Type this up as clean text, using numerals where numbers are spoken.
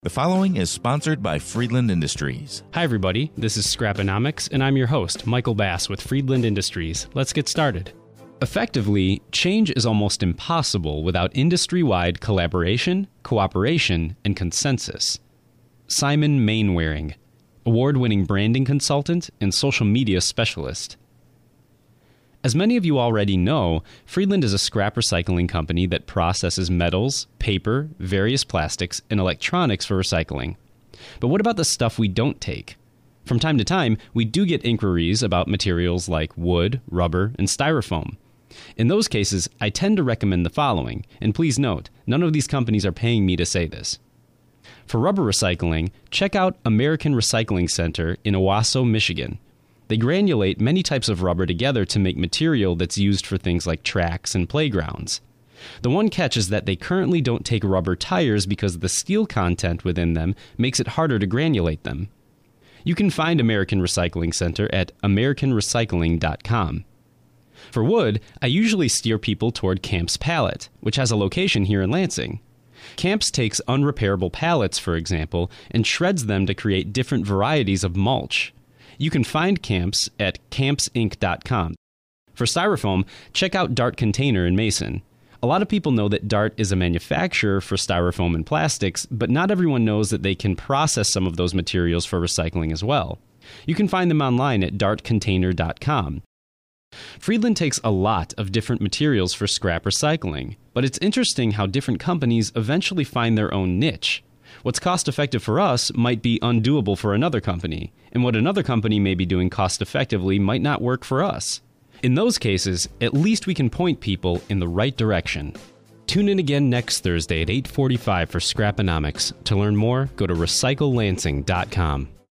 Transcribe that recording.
The following is sponsored by Friedland Industries. Hi, everybody. This is Scraponomics, and I'm your host, Michael Bass with Friedland Industries. Let's get started. Effectively, change is almost impossible without industry-wide collaboration, cooperation, and consensus. Simon Mainwaring, award-winning branding consultant and social media specialist. As many of you already know, Friedland is a scrap recycling company that processes metals, paper, various plastics, and electronics for recycling. But what about the stuff we don't take? From time to time, we do get inquiries about materials like wood, rubber, and styrofoam. In those cases, I tend to recommend the following, and please note, none of these companies are paying me to say this. For rubber recycling, check out American Recycling Center in Owasso, Michigan. They granulate many types of rubber together to make material that's used for things like tracks and playgrounds. The one catch is that they currently don't take rubber tires because the steel content within them makes it harder to granulate them. You can find American Recycling Center at americanrecycling.com. For wood, I usually steer people toward Camps Pallet, which has a location here in Lansing. Camps takes unrepairable pallets, for example, and shreds them to create different varieties of mulch. You can find Camps at campsinc.com. For styrofoam, check out Dart Container in Mason. A lot of people know that Dart is a manufacturer for styrofoam and plastics, but not everyone knows that they can process some of those materials for recycling as well. You can find them online at dartcontainer.com. Friedland takes a lot of different materials for scrap recycling, but it's interesting how different companies eventually find their own niche. What's cost-effective for us might be undoable for another company, and what another company may be doing cost-effectively might not work for us. In those cases, at least we can point people in the right direction. Tune in again next Thursday at 8:45 for Scraponomics. To learn more, go to recyclelansing.com.